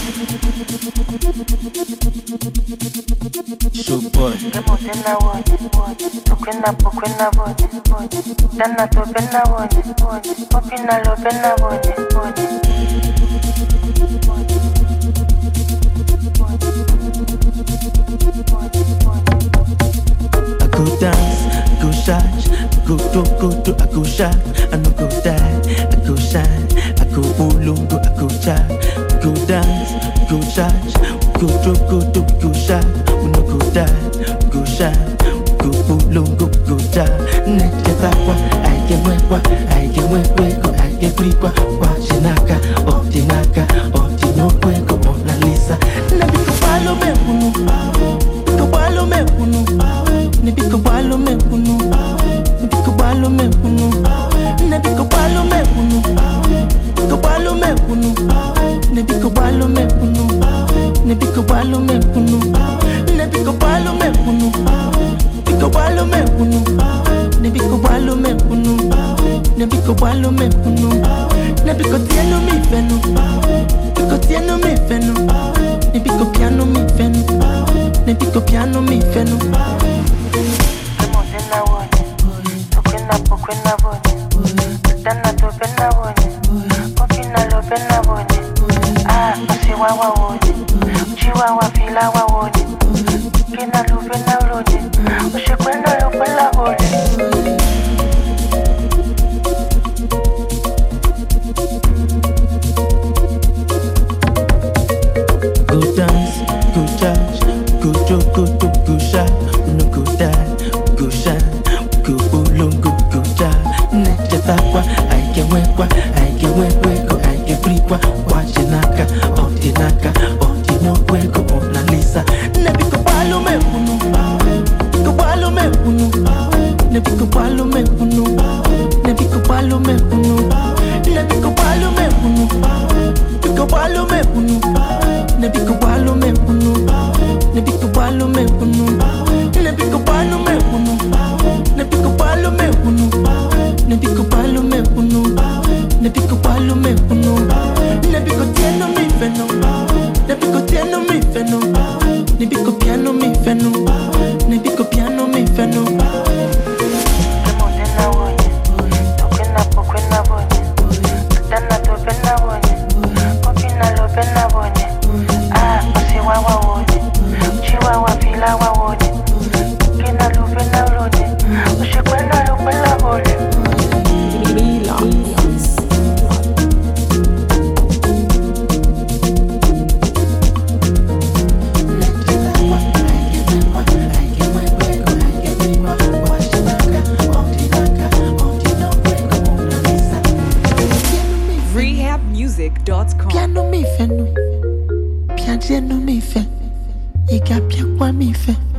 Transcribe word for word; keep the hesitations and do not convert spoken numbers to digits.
Shook boy. Ngemotena wone, tukwena pokwena wone, dana topena wone, popina lopena wone, I go dance, I go shine, I go do, go do, I go shine, I no go die, I go shine, I go ulungu, I go shine, I go dance, go shine, go do, go do, go shine, we no go die, go shine, go ulungu, go shine. Neke takwa, I get wekwa, I get wekwa, I get frikwa, wachinaka, otinaka, otinopweko, Mona Lisa. Nabiko palo me unu, biko palo me unu, nabiko palo me unu, nabiko palo me unu, nabiko palo me unu, biko palo me unu, nabiko palo me unu, nabiko palo me unu, nabiko palo me unu, biko palo me unu, nabiko palo me unu, nabiko palo me unu, nabiko tieno mi fenu, biko tieno mi fenu, nabiko piano mi fenu, nabiko piano mi fenu. ngemotena wone, tukwena pokwena wone, dana topena wone, popina lopena wone, ah, usiwawa wone, uchiwawa filawa wone, kina lupena wone, ushikwena lopela wone. Go dance, go charge, go do, go do, go shine, we no go die, go shine, go ulungu, go shine. Neke takwa, I get wekwa, I get wekwa, I get frikwa, wachinaka, otinaka, otinopweko, Mona Lisa. Nebiko palo me unu, biko palo me unu, nebiko palo me unu, nebiko palo me unu, nebiko palo me unu, biko palo me unu, nebiko palo me unu, nebiko palo me unu, nebiko palo me unu, nebiko palo me unu, nebiko palo me unu, nebiko palo me unu, nebiko tieno mi fenu, nebiko tieno mi fenu, nebiko piano mi fenu, nebiko piano mi fenu. Ngemotena wone, tukwena pokwena wone, dana topena wone, popina lopena wone, ah, usiwawa wone, uchiwawa filawa wone, kina lupena wone, ushikwena lopela wone. rehab music dot com. Piano mi fenu, piano mi fe, iga piakwa mi fe.